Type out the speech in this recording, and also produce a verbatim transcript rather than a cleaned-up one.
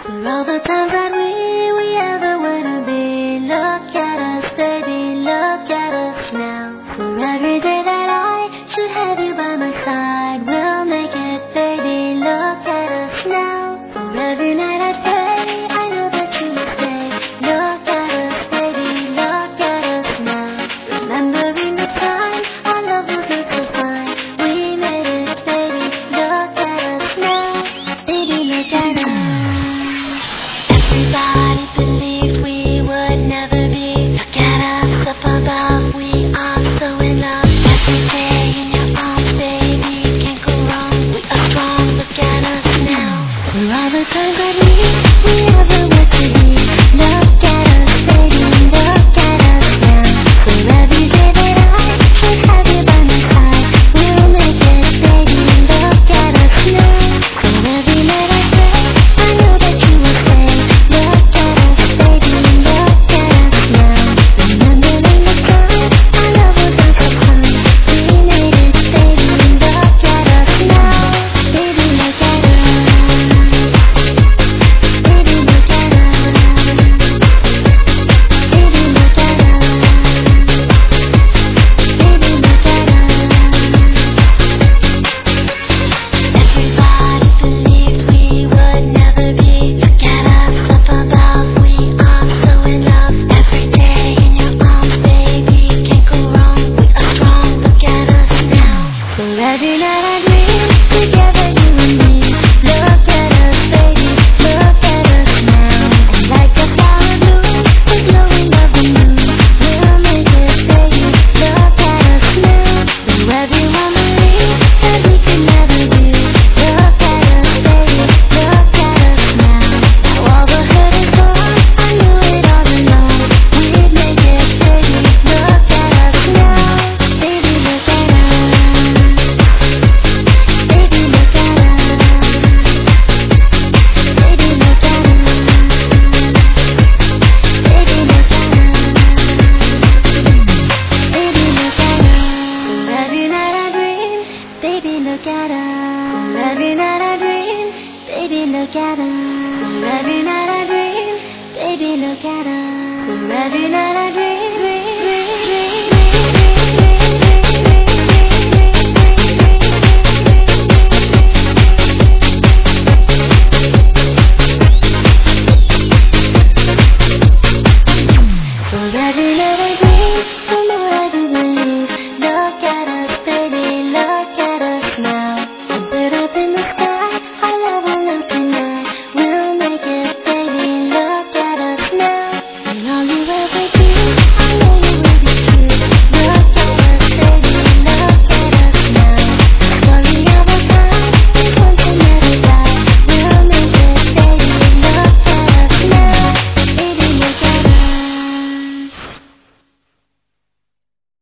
For all the times that we, we ever wanna be. Look at us, baby, look at us now. For every day that I should have you by my side, we'll make it, baby, look at us now. For every night I pray, I know that you will stay. Look at us, baby, look at us now. Remembering the time our love was look so fine. We made it, baby, look at us now. Baby, look at us. Everybody believed we would never be. Look at us up above, we are so in love. Every day in your arms, baby, can't go wrong. We are strong, look at us now. For all the times that we, we ever were to be. Look at us, baby, look at us now. For every day that I should have you by my side, we'll make it, baby, look at us now. For every night I pray, I know that you will stay. Look at us, baby, look at us now. Remembering the time our love was so fine. We made it, baby, look at us now. Baby, look at us. Baby, look at us. Baby, look at us. Baby, look at us. Everybody believed we would never be. Look at us up above, we are so in love. Every day in your arms, baby, can't go wrong. We are strong, look at us now. For every night I dream, together you and me. Look at us, baby, look at us now. And like a flower bloom, we're glowing of the moon. We'll make it, baby, look at us now. Though everyone believes that we can never be. Look at us, baby, look at us now. Now all the hurt is gone, I knew it all along. We'd make it, baby, look at us now. Baby, look at us. Baby, look at us. Baby, look at us. Baby, look at us. Baby, look at us. For every night I dream, baby, look at us. For every night I dream, baby, look at us. For every night I dream, baby, look at us. For every night I dream.